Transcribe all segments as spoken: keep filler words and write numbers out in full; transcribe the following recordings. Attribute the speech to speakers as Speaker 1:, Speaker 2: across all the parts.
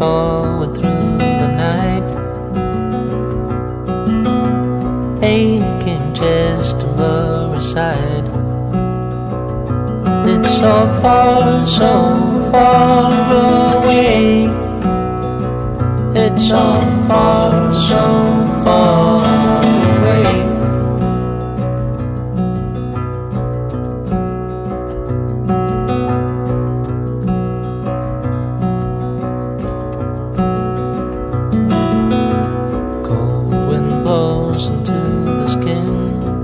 Speaker 1: forward through the night, aching chest and blurry sight. It's so far, so far away. It's so far, so far away. Cold wind blows into the skin.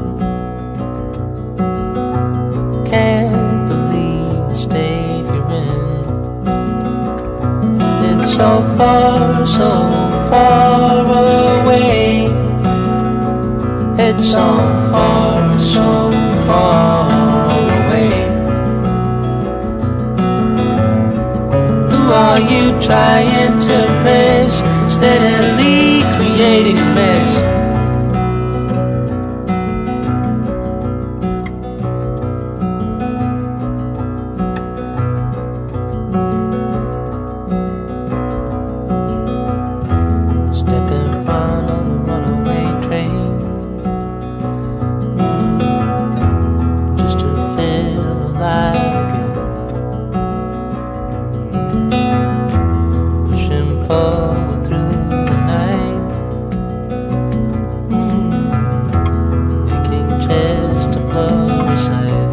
Speaker 1: Can't believe the state you're in. It's so far, so far away. It's so far, so far away. Who are you trying to impress, steadily creating a mess? Step in front of a runaway train, mm, just to feel alive again. Pushing forward through the night, mm, making chest and blurry sight,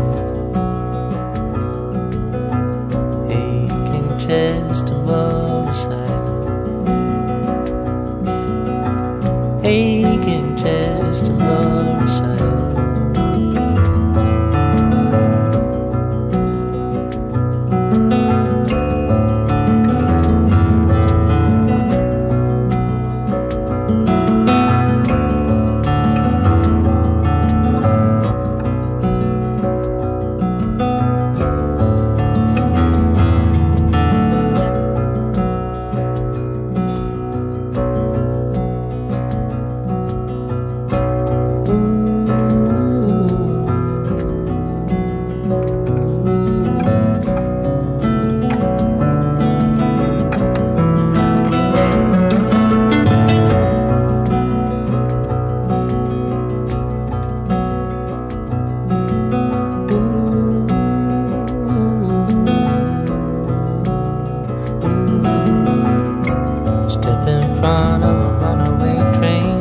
Speaker 1: aching chest and blurry sight. Aching chest and blurry sight. Step in front of a runaway train,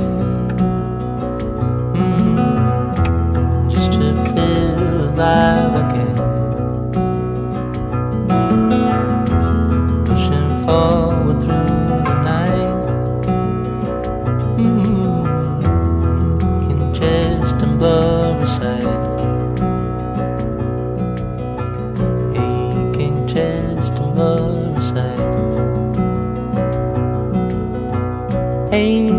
Speaker 1: mm, just to feel alive again. Pushing forward through the night, mm, making chest and blurry sight, aching chest and blurry sight. Hey.